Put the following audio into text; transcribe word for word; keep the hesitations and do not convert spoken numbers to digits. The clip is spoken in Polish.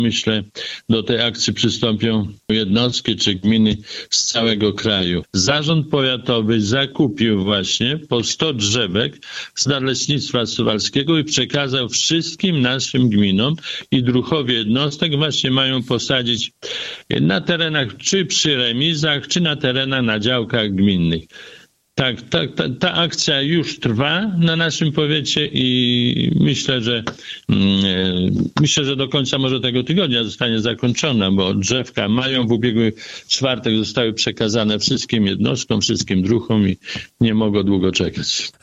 Myślę, do tej akcji przystąpią jednostki czy gminy z całego kraju. Zarząd powiatowy zakupił właśnie po sto drzewek z Nadleśnictwa Suwalskiego i przekazał wszystkim naszym gminom i druhowie jednostek właśnie mają posadzić na terenach czy przy remizach, czy na terenach na działkach gminnych. Tak, tak ta, ta akcja już trwa na naszym powiecie i myślę, że mm, myślę, że do końca może tego tygodnia zostanie zakończona, bo drzewka mają w ubiegły czwartek zostały przekazane wszystkim jednostkom, wszystkim druhom i nie mogą długo czekać.